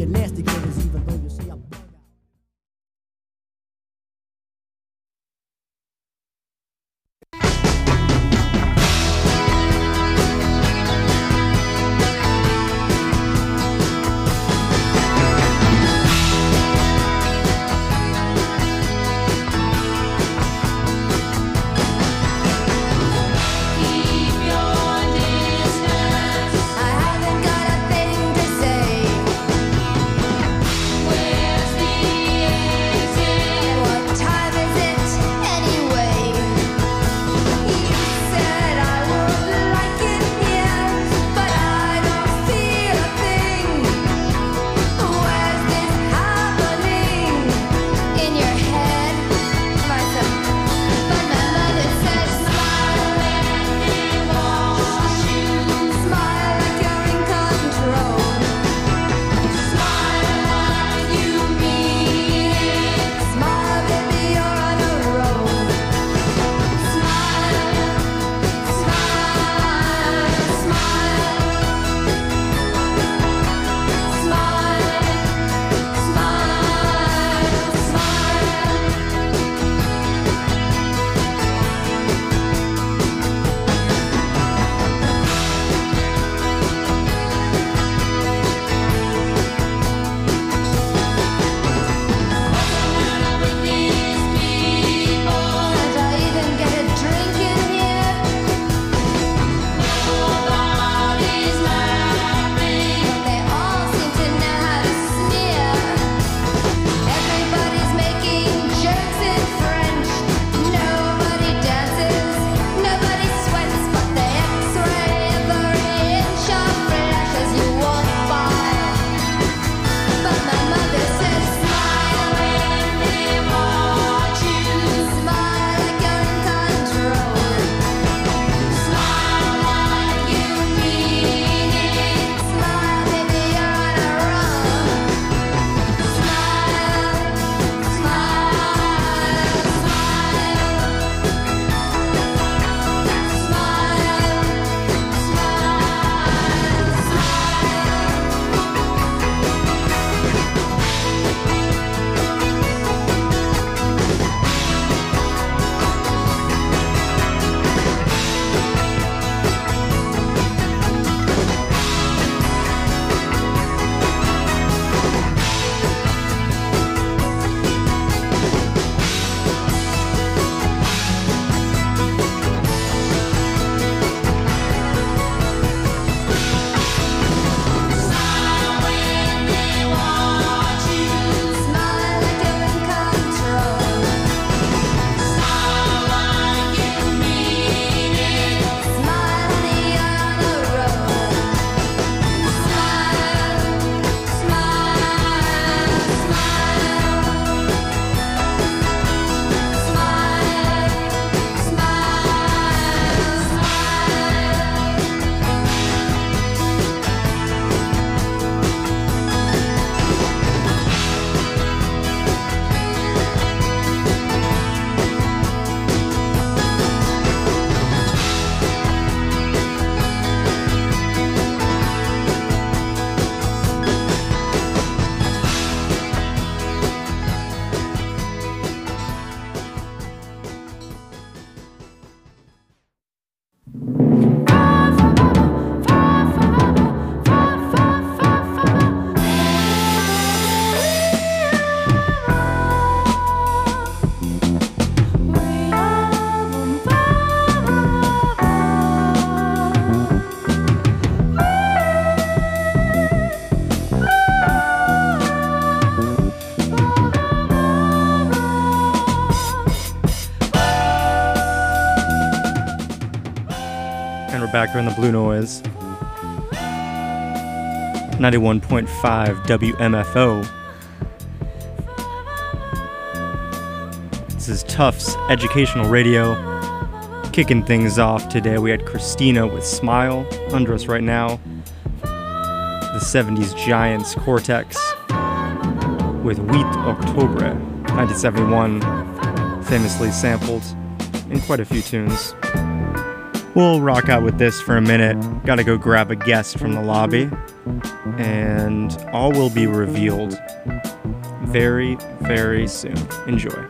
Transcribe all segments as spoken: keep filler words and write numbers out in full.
get nasty, killers, even though you see I'm bug out. Back here in the Blue Noise. ninety-one point five W M F O. This is Tufts Educational Radio. Kicking things off today, we had Christina with Smile under us right now. The seventies Giants Cortex with Wheat Octobre, nineteen seventy-one, famously sampled in quite a few tunes. We'll rock out with this for a minute. Gotta go grab a guest from the lobby. and all will be revealed very, very soon. Enjoy.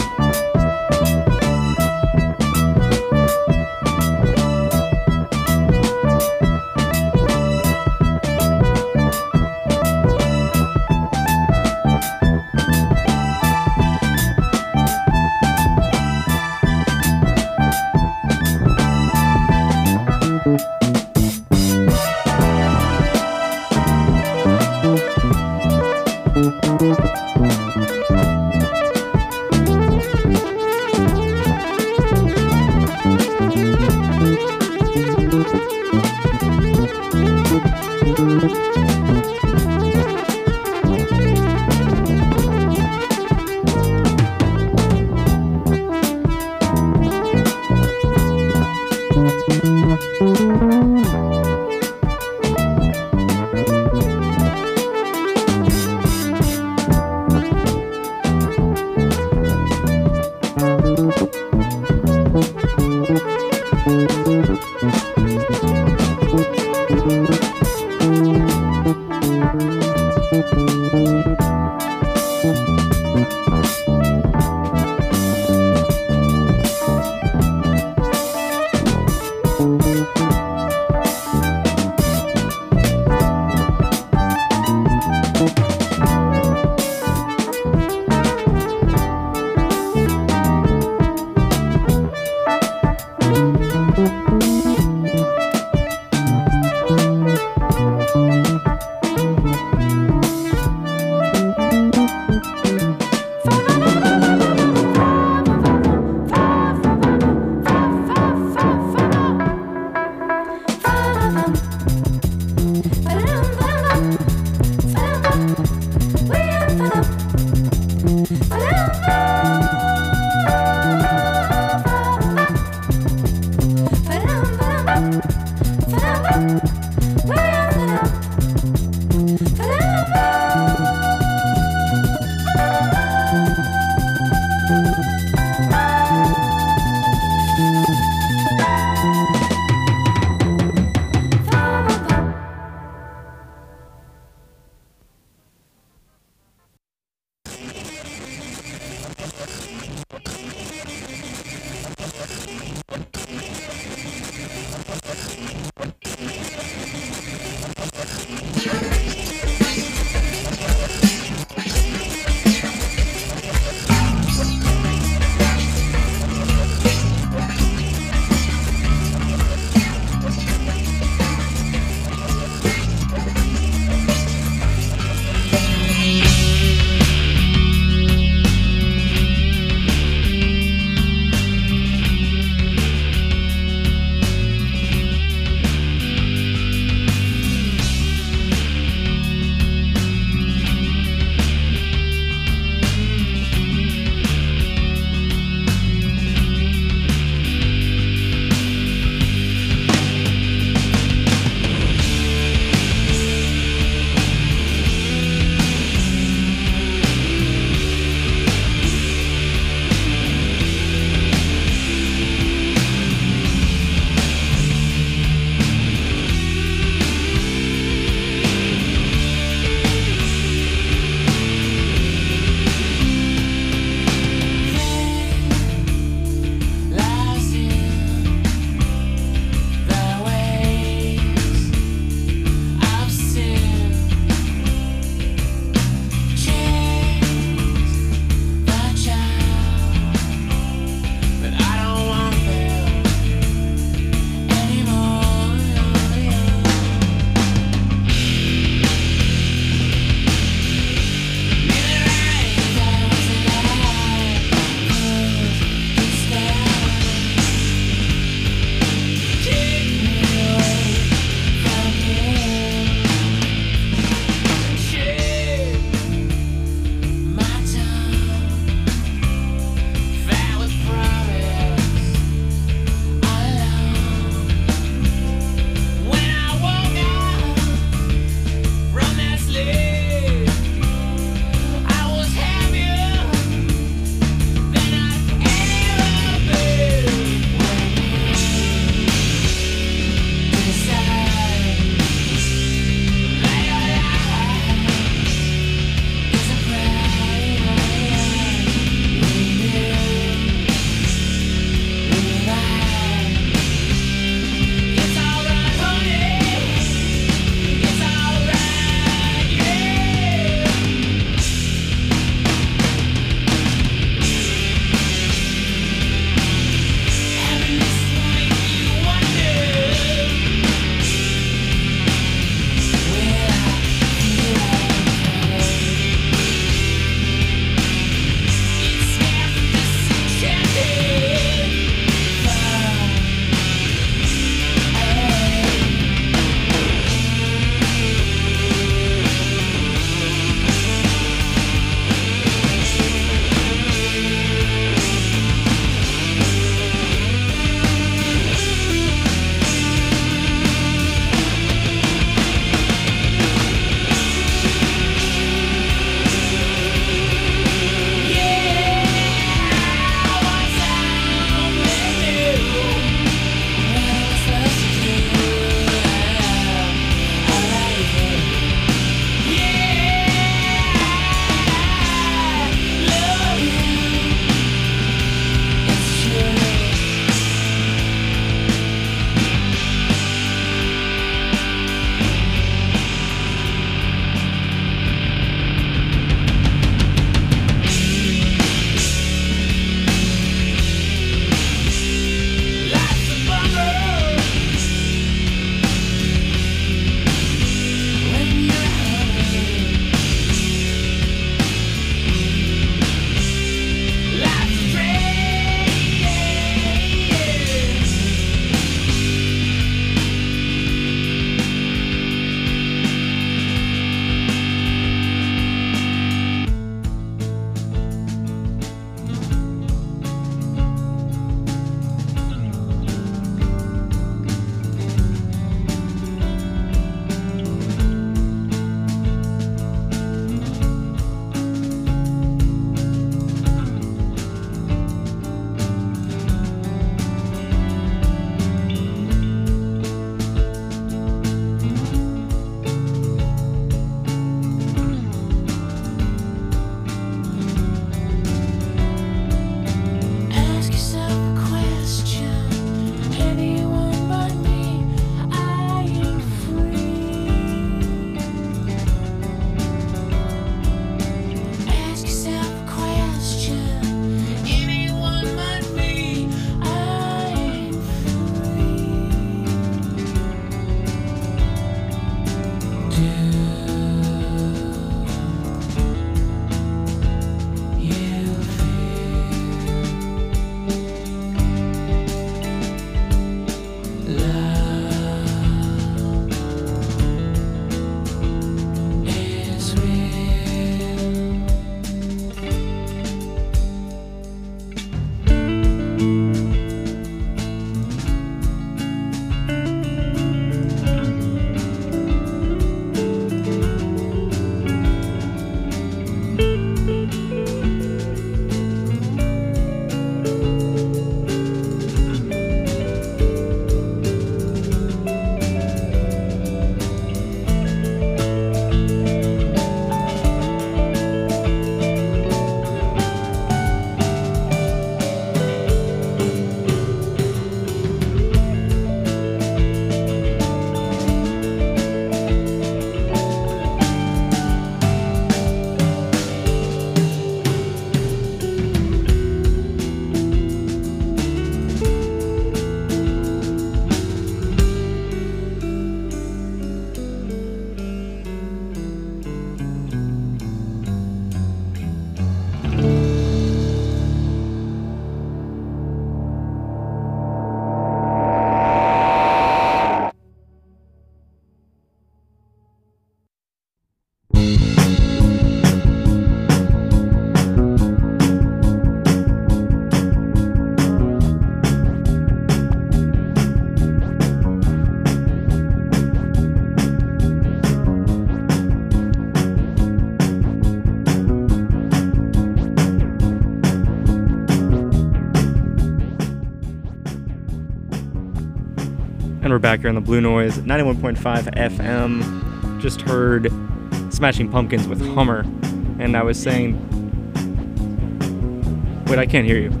we're back here on the Blue Noise, ninety-one point five F M. Just heard Smashing Pumpkins with Hummer, and I was saying... Wait, I can't hear you.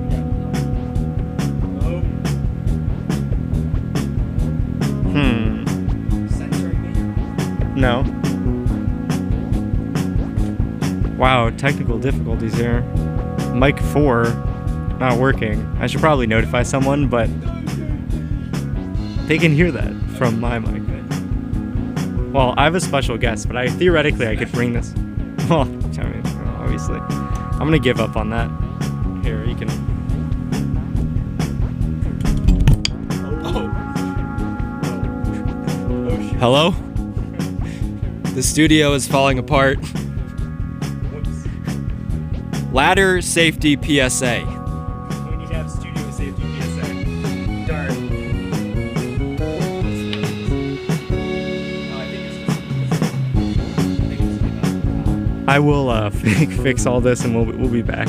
Hmm. No. Wow, technical difficulties here. Mic four not working. I should probably notify someone, but they can hear that from my mic. Well, I have a special guest, but I theoretically I could bring this. Well, I mean, obviously, I'm gonna give up on that. Here, you can. Hello? The studio is falling apart. Ladder safety P S A. We need to have studio safety P S A. Darn. I will uh, fix all this and we'll, we'll be back.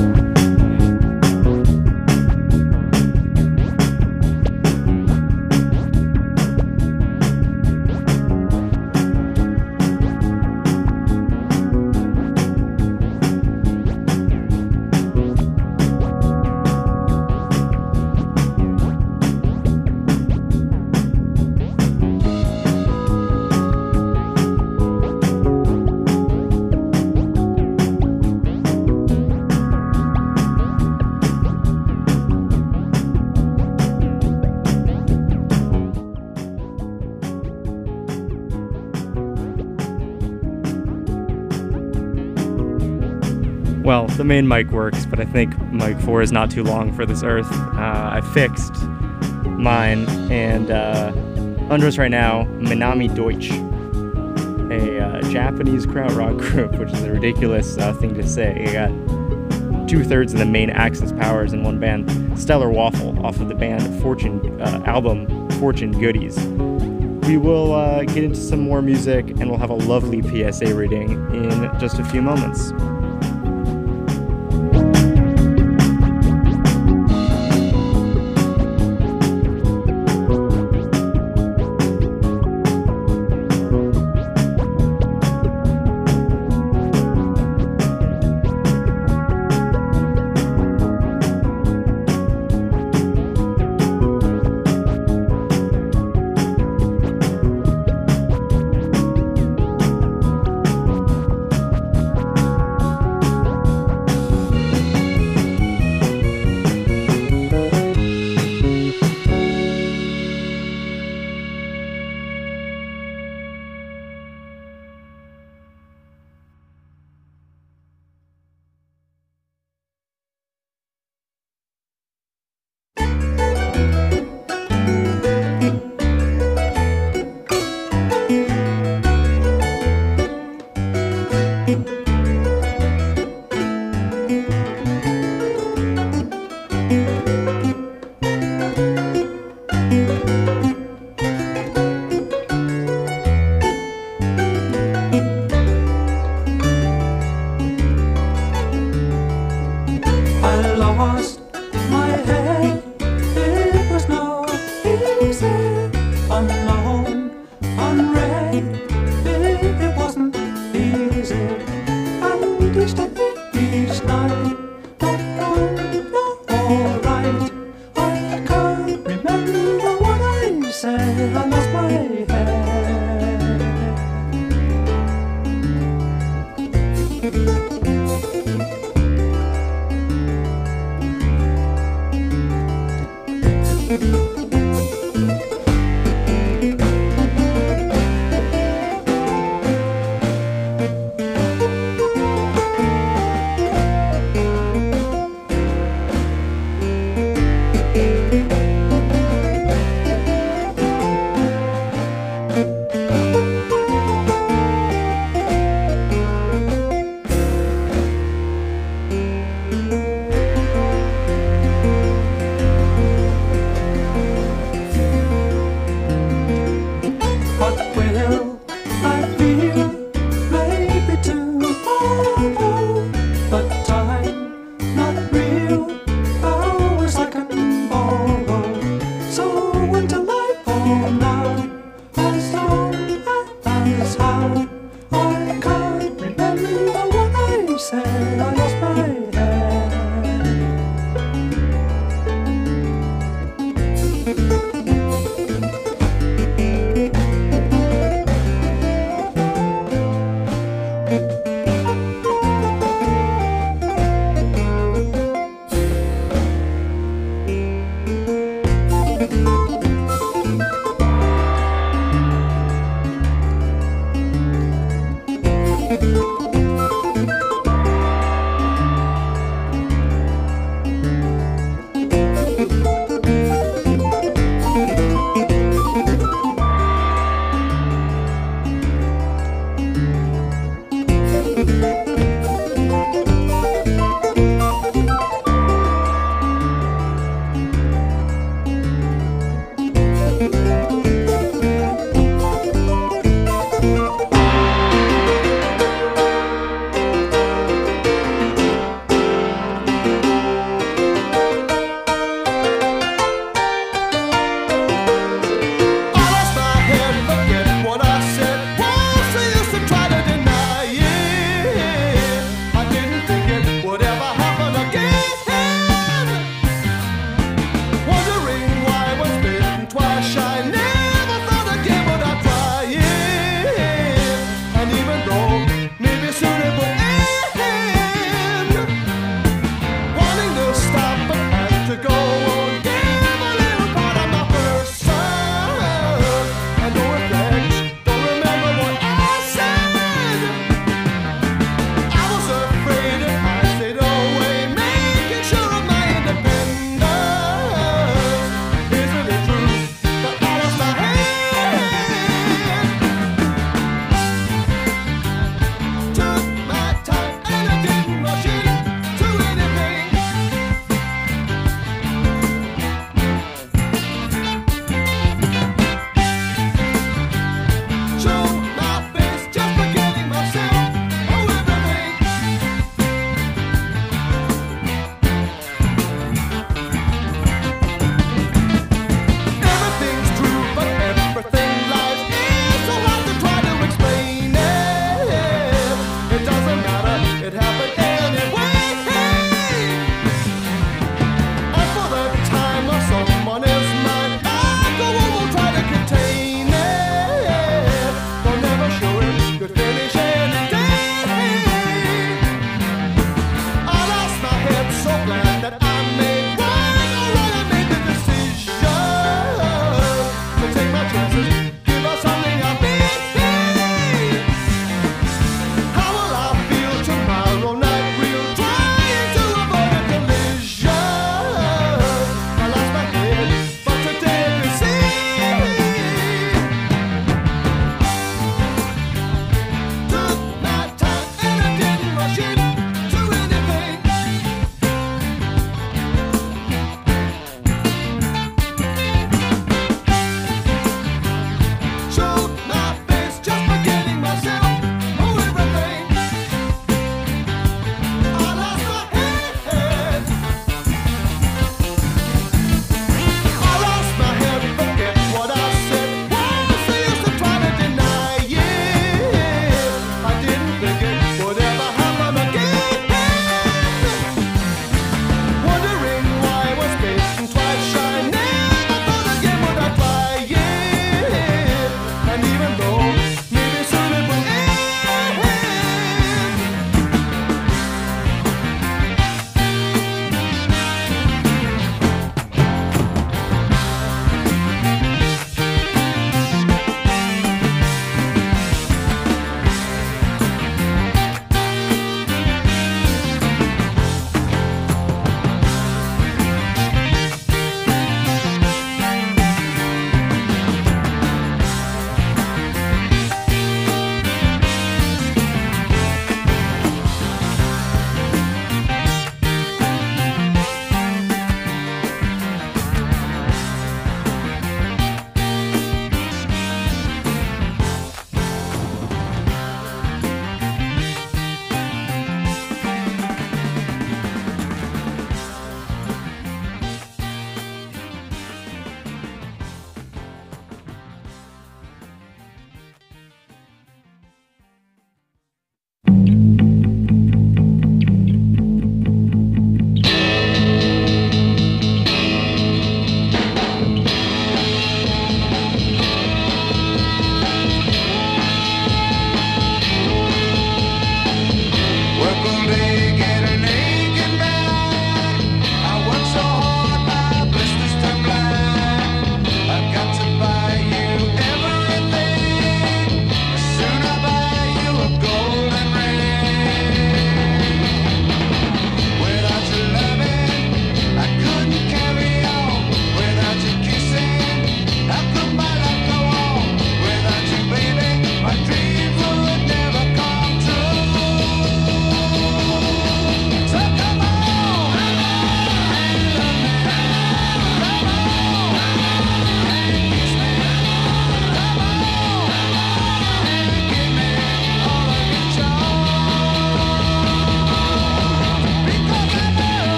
Well, the main mic works, but I think mic four is not too long for this earth. Uh, I fixed mine, and uh, under us right now, Minami Deutsch, a uh, Japanese krautrock group, which is a ridiculous uh, thing to say. You got two-thirds of the main Axis powers in one band. Stellar Waffle off of the band Fortune uh, album Fortune Goodies. We will uh, get into some more music, and we'll have a lovely P S A reading in just a few moments.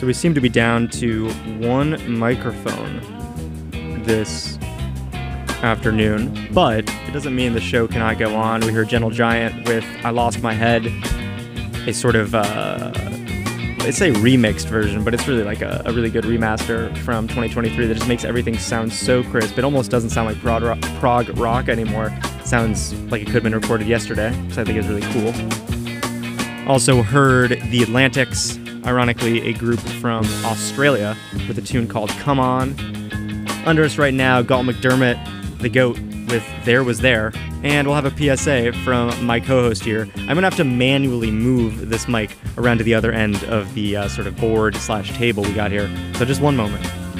So we seem to be down to one microphone this afternoon, but it doesn't mean the show cannot go on. We heard Gentle Giant with I Lost My Head, a sort of, uh, they say remixed version, but it's really like a, a really good remaster from twenty twenty-three that just makes everything sound so crisp. It almost doesn't sound like prog rock, prog rock anymore. It sounds like it could have been recorded yesterday, so I think it's really cool. Also heard The Atlantics, ironically a group from Australia, with a tune called Come On. Under us right now, Galt McDermott, the GOAT, with There Was There. And we'll have a P S A from my co-host here. I'm going to have to manually move this mic around to the other end of the uh, sort of board slash table we got here. So just one moment.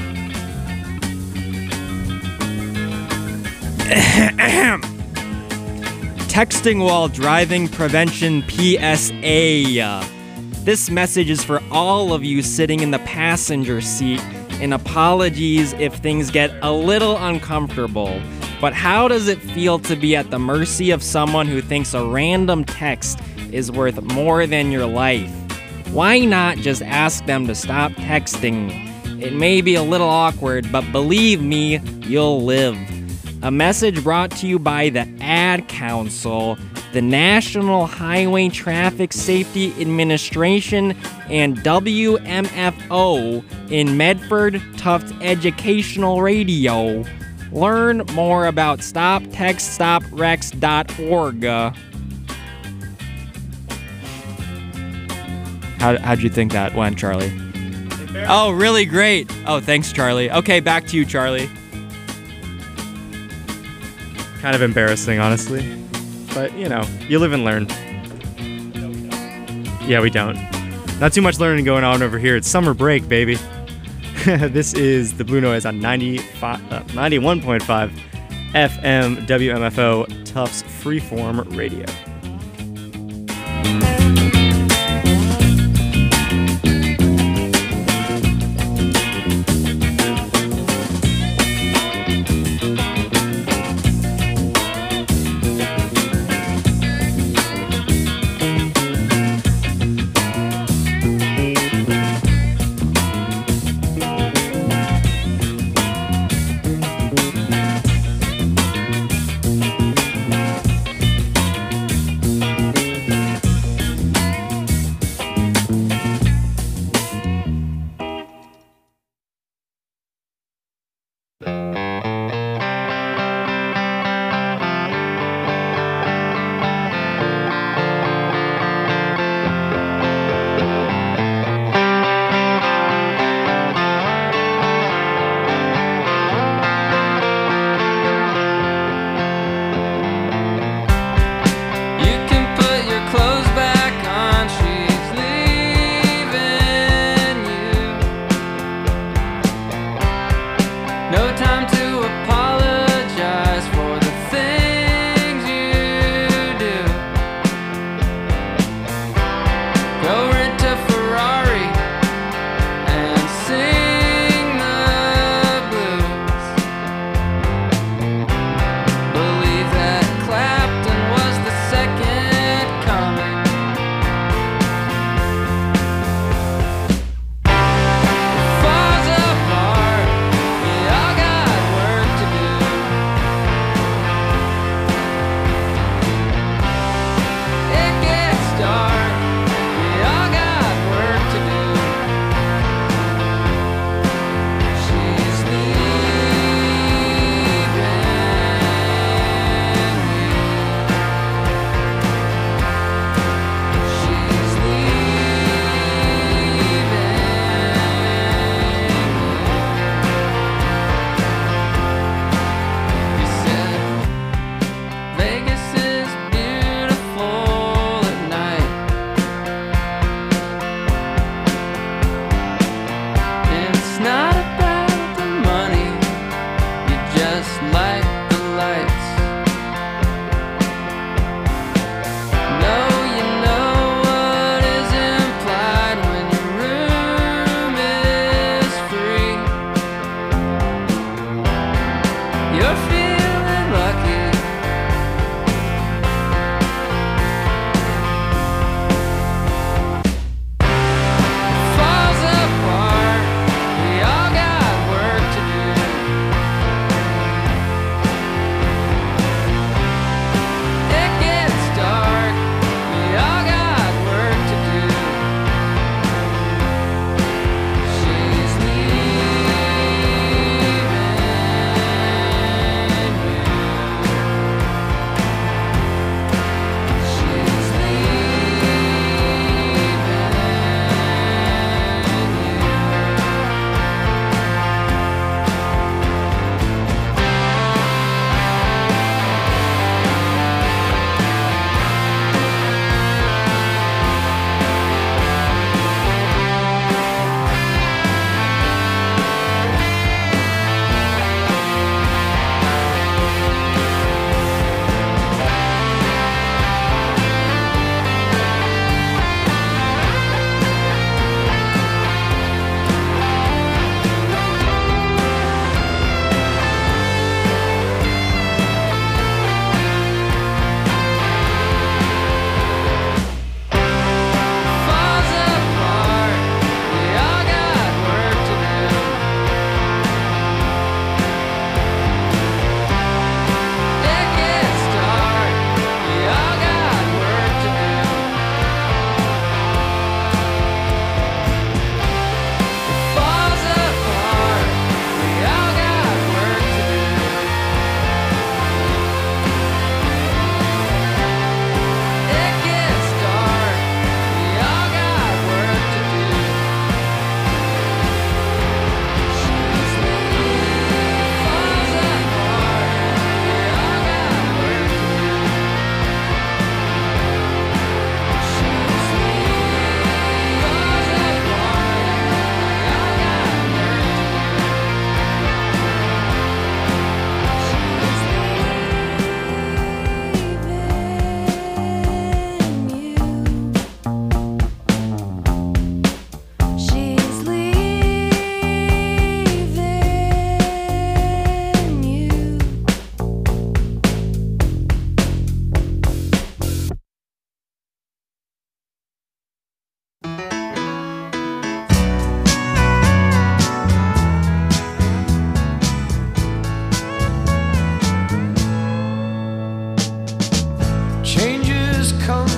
Texting while driving prevention P S A. This message is for all of you sitting in the passenger seat, and apologies if things get a little uncomfortable. But how does it feel to be at the mercy of someone who thinks a random text is worth more than your life? Why not just ask them to stop texting? It may be a little awkward, but believe me, you'll live. A message brought to you by the Ad Council, the National Highway Traffic Safety Administration, and W M F O in Medford Tufts Educational Radio. Learn more about stop text stop rex dot org. How, how'd you think that went, Charlie? Oh, really great. Oh, thanks, Charlie. Okay, back to you, Charlie. Kind of embarrassing, honestly. But, you know, you live and learn. Yeah, we don't. Not too much learning going on over here. It's summer break, baby. This is the Blue Noise on ninety-five, uh, ninety-one point five F M W M F O Tufts Freeform Radio.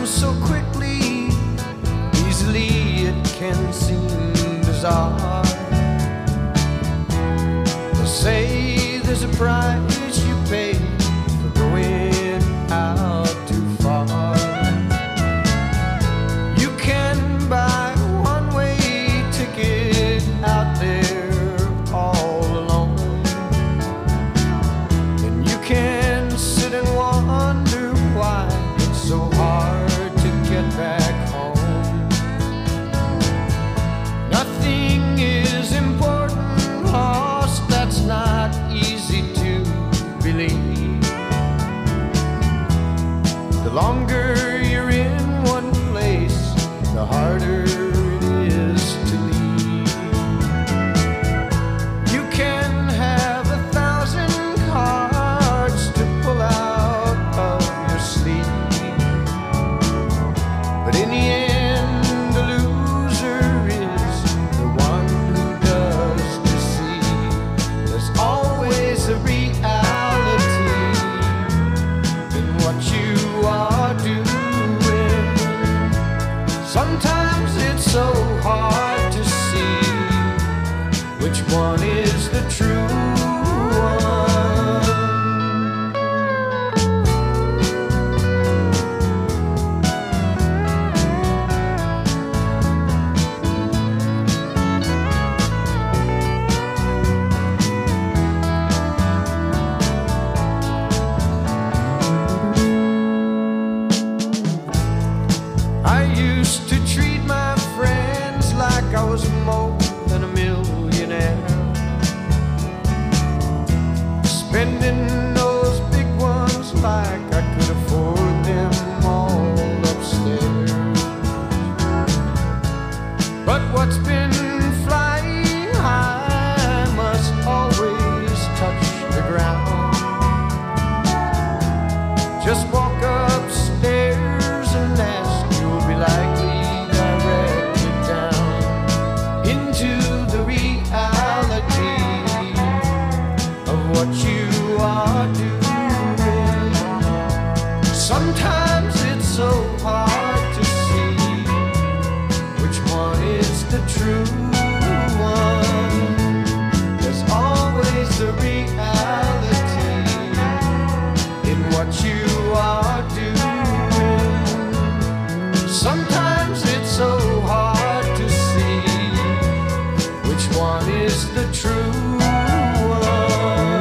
so quickly, easily it can seem bizarre. They say there's a price you pay for going out too far. You can buy a one-way ticket out there all alone, and you can sit and wonder why it's so hard to get back home. Nothing is important, lost, that's not easy to believe. The longer you're in one place, the harder it is to leave. You can have a thousand cards to pull out of your sleeve, but in the end, the loser is the one who does deceive. There's always a reality in what you are doing. Sometimes it's so hard to see which one is the true one. I used to treat my friends like I was more than a millionaire, spending those big ones like I could afford them all upstairs. But what's been flying high must always touch the ground. Just walk upstairs and ask, you'll be likely directed down into the reality of what you are doing. Sometimes it's so hard to see which one is the true one. There's always the reality in what you are doing. Sometimes it's so hard to see which one is the true one.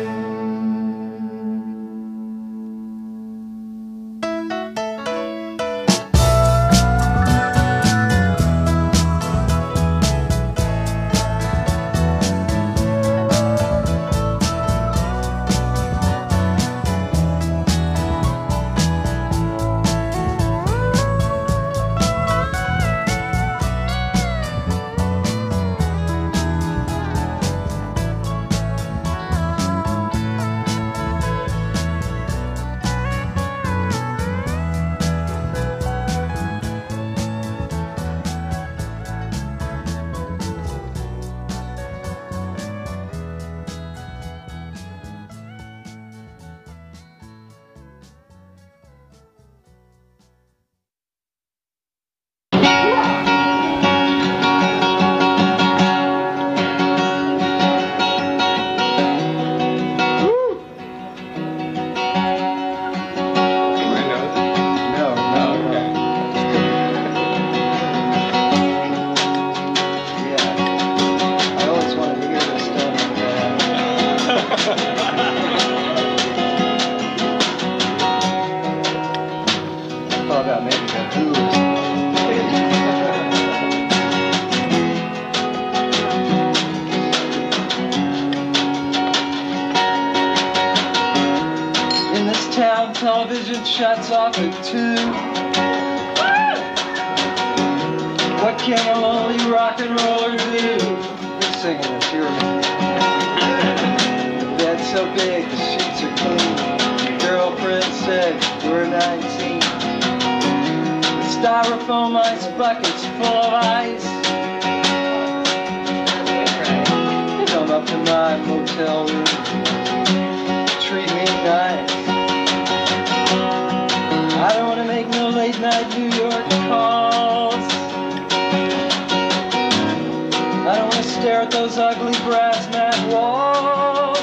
In this town, television shuts off at two. What can a lonely rock and roller do? You're singing this, you're the bed's so big, the sheets are clean. Your girlfriend said we're nineteen. The styrofoam ice bucket's full of ice. You come up to my motel room, treat me nice. I don't want to make make no late night New York calls. I don't want to stare at those ugly brass mat walls.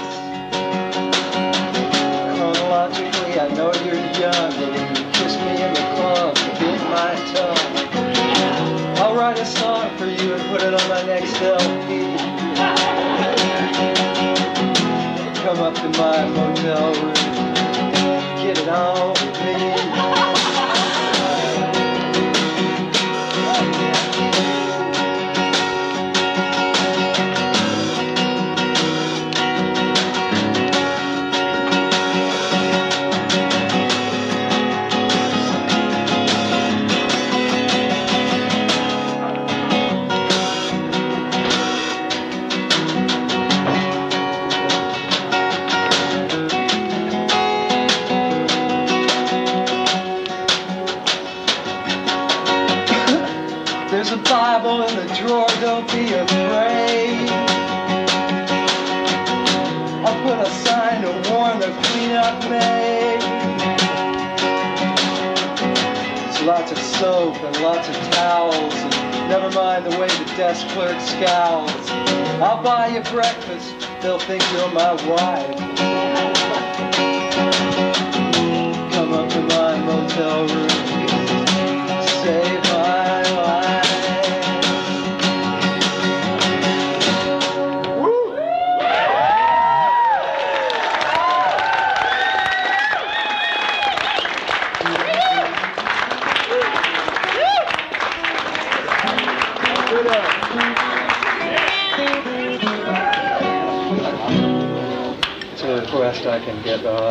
Chronologically, I know you're young, but when you kiss me in the club, you bit my tongue. I'll write a song for you and put it on my next L P. Come up to my motel room, get it on with me. There's a Bible in the drawer, don't be afraid. I'll put a sign to warn the cleanup maid. There's lots of soap and lots of towels, and never mind the way the desk clerk scowls. I'll buy you breakfast, they'll think you're my wife. Come up to my motel room, save my life. It's a request I can get. Uh,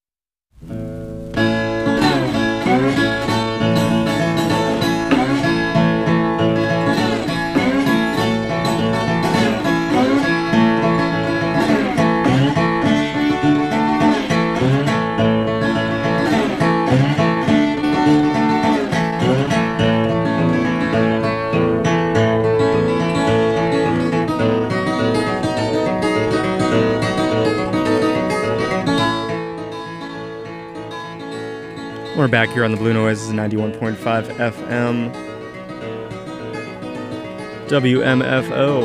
We're back here on the Blue Noise, ninety-one point five F M, W M F O.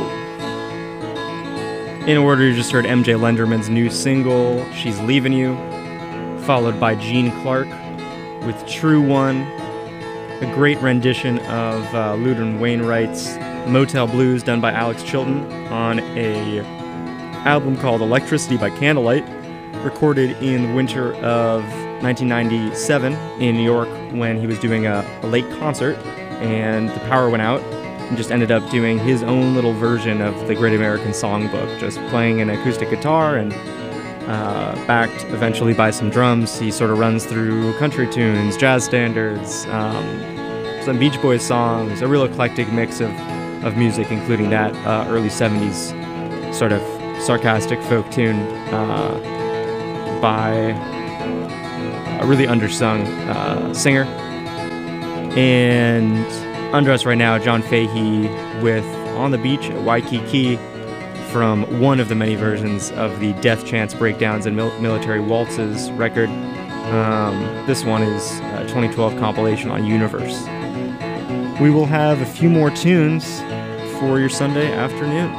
In order, you just heard M J Lenderman's new single, She's Leaving You, followed by Gene Clark with True One, a great rendition of uh, Ludwig Wainwright's Motel Blues done by Alex Chilton on a album called Electricity by Candlelight, recorded in the winter of nineteen ninety-seven in New York when he was doing a, a late concert and the power went out, and just ended up doing his own little version of the Great American Songbook, just playing an acoustic guitar and uh, backed eventually by some drums. He sort of runs through country tunes, jazz standards, um, some Beach Boys songs, a real eclectic mix of, of music, including that uh, early seventies sort of sarcastic folk tune uh, by a really undersung uh, singer. And under us right now, John Fahey with On the Beach at Waikiki from one of the many versions of the Death Chance Breakdowns and Mil- Military Waltzes record. Um, this one is a twenty twelve compilation on Universe. We will have a few more tunes for your Sunday afternoon.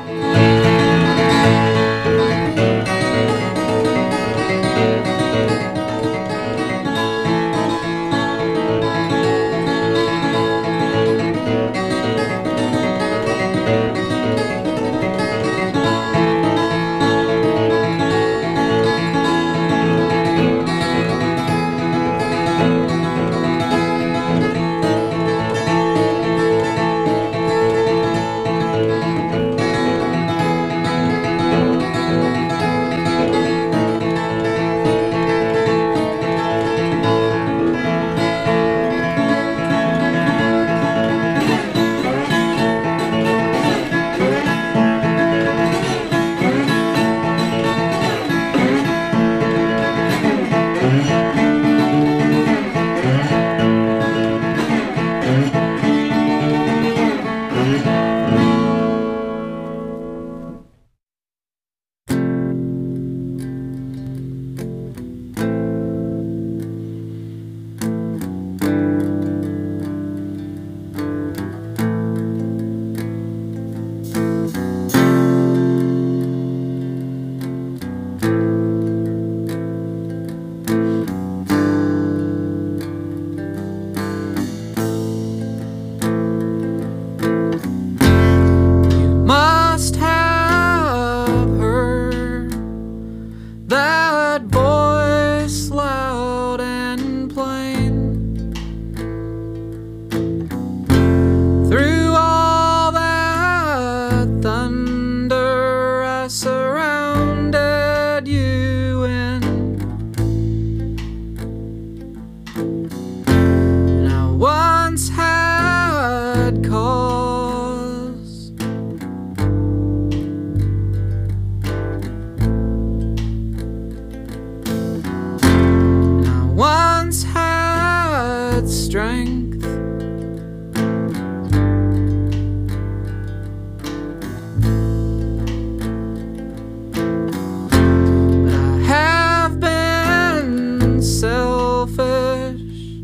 with strength. But I have been selfish,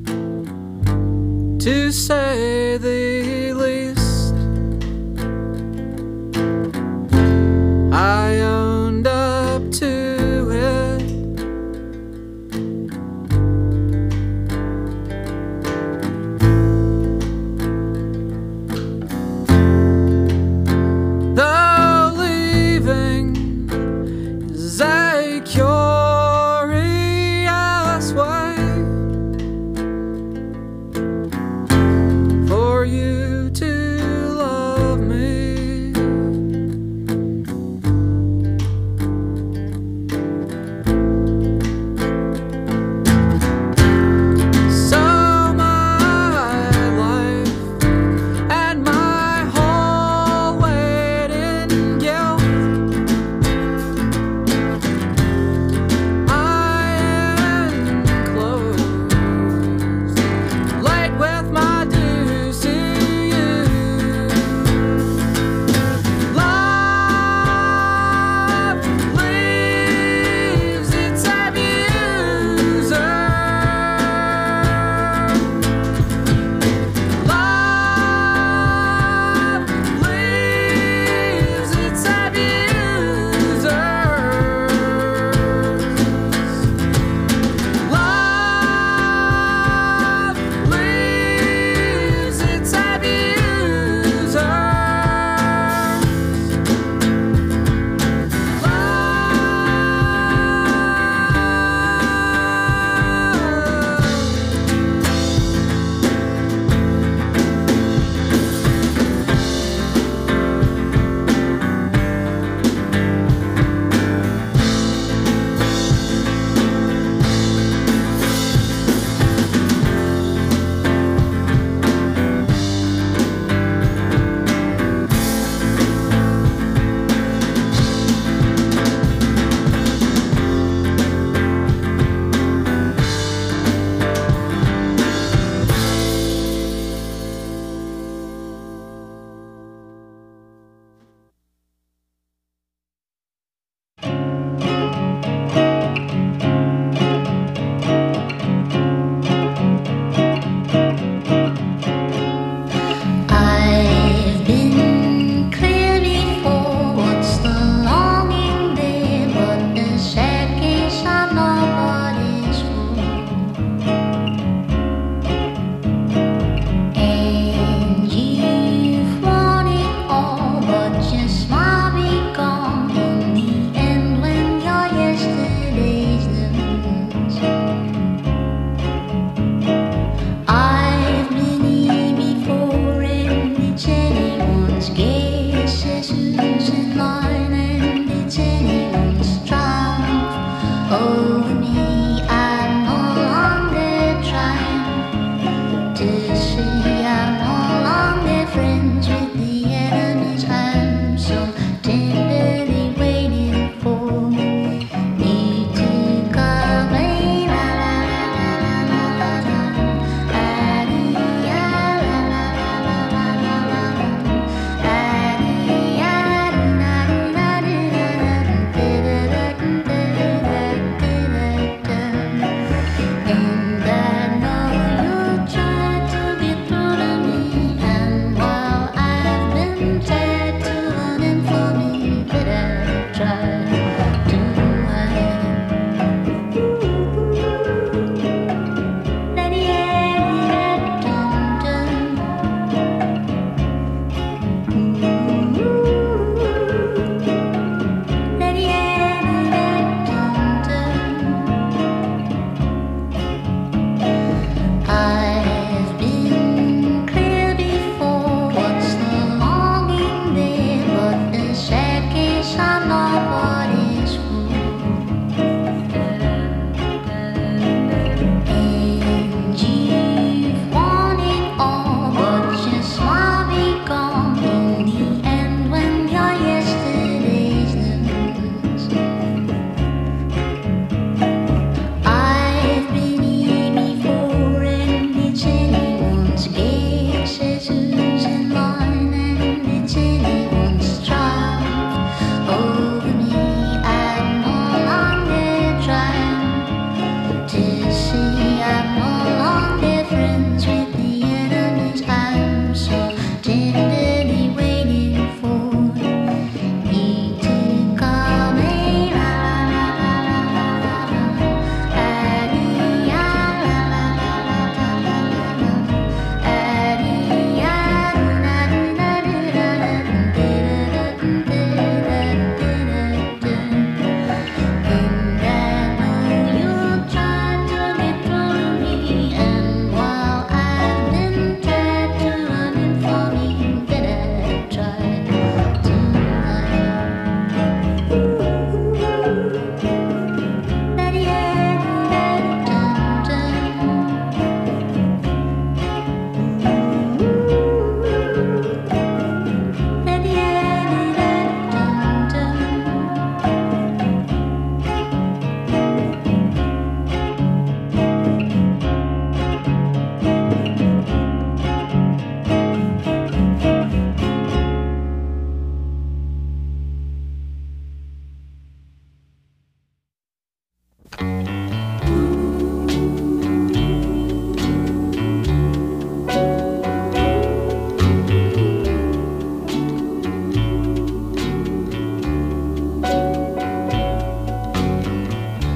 to say the least. I owned up to it. Though leaving is a curious way for you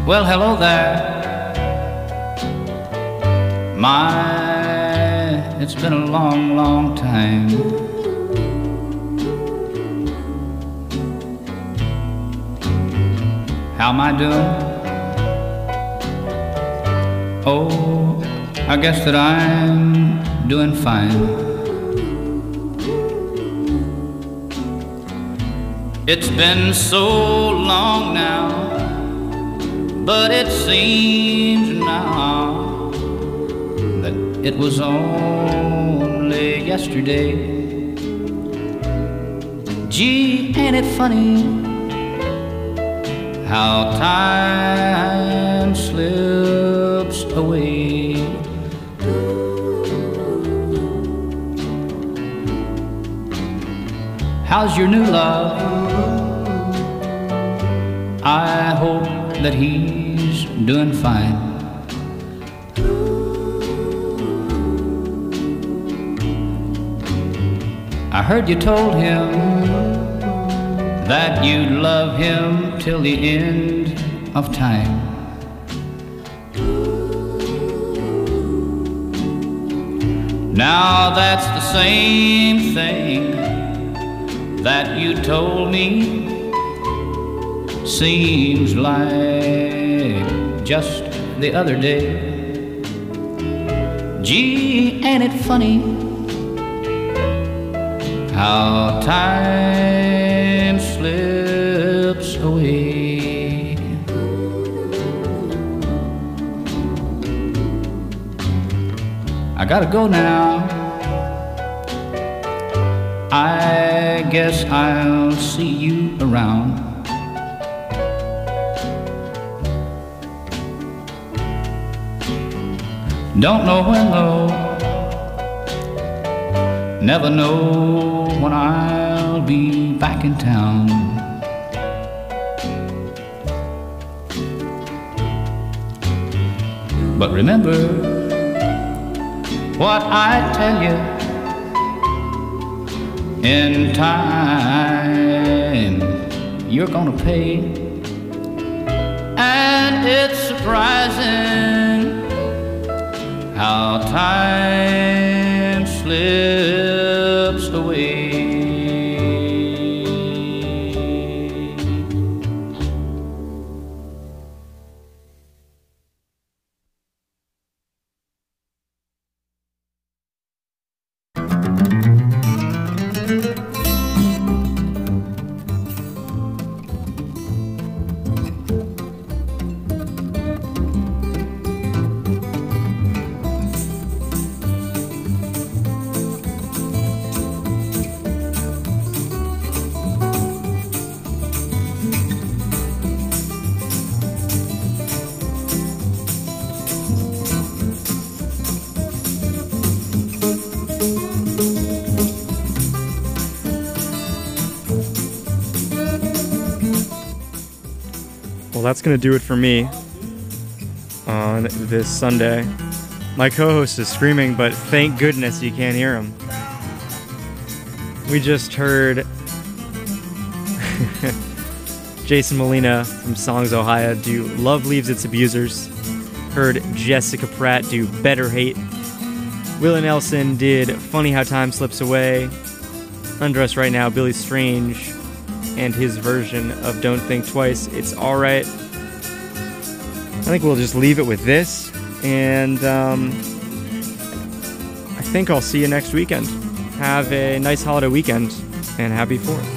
Well, hello there. My, it's been a long, long time. How am I doing? Oh, I guess that I'm doing fine. It's been so long now, but it seems now that it was only yesterday. Gee, ain't it funny how time slips away? How's your new love? I hope that he's doing fine. I heard you told him that you'd love him till the end of time. Now that's the same thing that you told me. Seems like just the other day. Gee, ain't it funny how time slips away? I gotta go now. I guess I'll see you around. Don't know when though, never know when I'll be back in town. But remember what I tell you, in time you're gonna pay. And it's surprising how time slips away. Well, that's going to do it for me on this Sunday. My co-host is screaming, but thank goodness you can't hear him. We just heard Jason Molina from Songs Ohio do Love Leaves Its Abusers. Heard Jessica Pratt do Better Hate. Willie Nelson did Funny How Time Slips Away. Under us right now, Billy Strange and his version of Don't Think Twice, It's Alright. I think we'll just leave it with this, and um, I think I'll see you next weekend. Have a nice holiday weekend, and happy fourth.